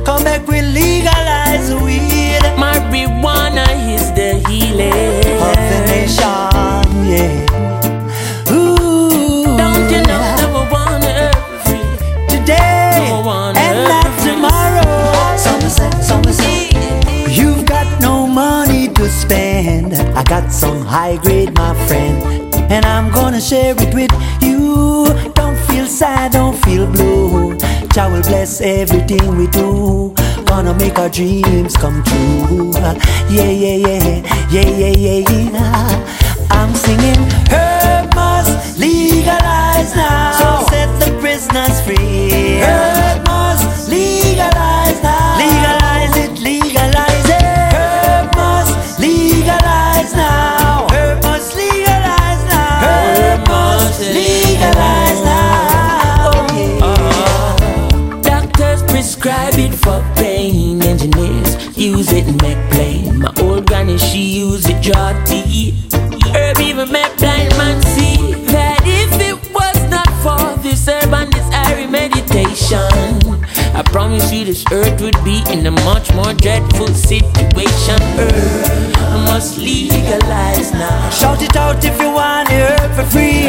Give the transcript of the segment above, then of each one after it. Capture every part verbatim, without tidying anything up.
Come back, we legalize the weed. Marijuana is the healing of the nation, yeah. Ooh, don't you know that we wanna be free today and not tomorrow. Somerset, Somerset, you've got no money to spend. I got some high grade, my friend, and I'm gonna share it with you. Don't feel sad, don't feel blue. Jah will bless everything we do. Gonna make our dreams come true. Yeah, yeah, yeah, yeah, yeah, yeah, yeah. I'm singing, herb must legalize now. So set the prisoners free. Herb must legalize now. Legalize it, legalize it. Herb must legalize now. Herb must legalize now. Herb must legalize now. Oh yeah. uh, Doctors prescribe it for pain. Engineers use it and make plain. My old granny, she use it draw tea. Herb even make blind man see that if it was not for this herb and this airy meditation, I promise you this earth would be in a much more dreadful situation. Herb must legalize now. Shout it out if you want the herb for free.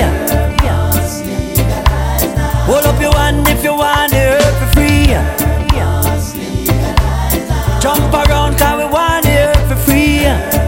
Hold up your hand if you want the herb for free. Jump around cause we want the herb for free.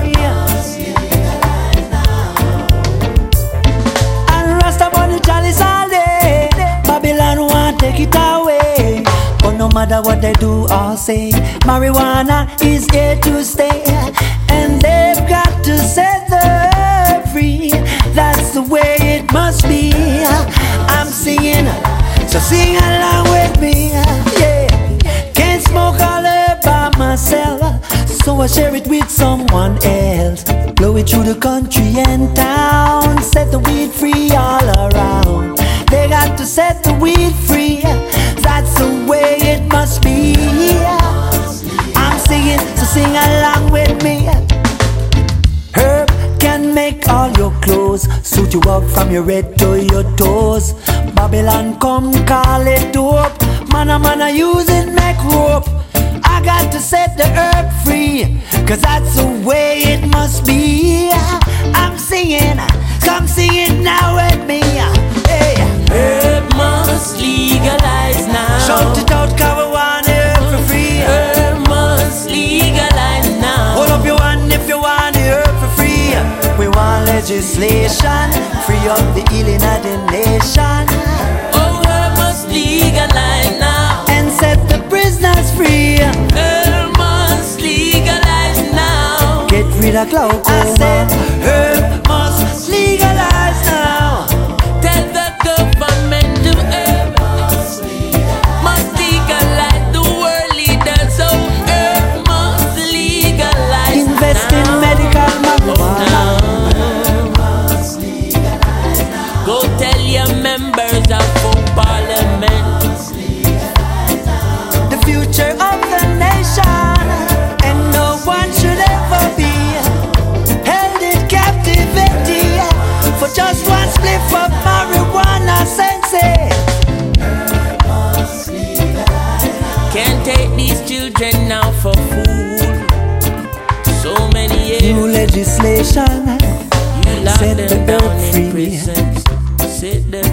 And Rasta money chalice all day. Babylon want take it away. But no matter what they do or say, marijuana is here to stay. And they've got to set the herb free. That's the way it must be. I'm singing, so sing along with me. Yeah, can't smoke all herb by myself, so I share it with someone else. Blow it through the country and town. Set the weed free all around. They got to set the weed free. That's the way it must be. I'm singing, so sing along with me. Herb can make all your clothes, suit you up from your head to your toes. Babylon come call it dope. Man a man a use it make rope. I got to set the herb free, cause that's the way it must be. I'm singing, come sing it now with me. Hey. Herb must legalize now. Shout it out cause we want herb for free. Herb must legalize now. Hold up your hand if you want the herb for free. We want legislation, free up the healing of the nation. Oh, herb must legalize now. And set the prisoners free. Herb must legalize now. Get rid of glaucoma. I said herb must legalize now. Tell the government to herb must legalize. The world leaders, so herb must legalize. Invest now. in medical marijuana. Go tell your members of full parliament. The future of the nation, and no one should ever be held in captivity for just one spliff of marijuana sensei. Can't take these children now for food. So many years. New legislation, You lock set them the down herb in free. prisons. Sit them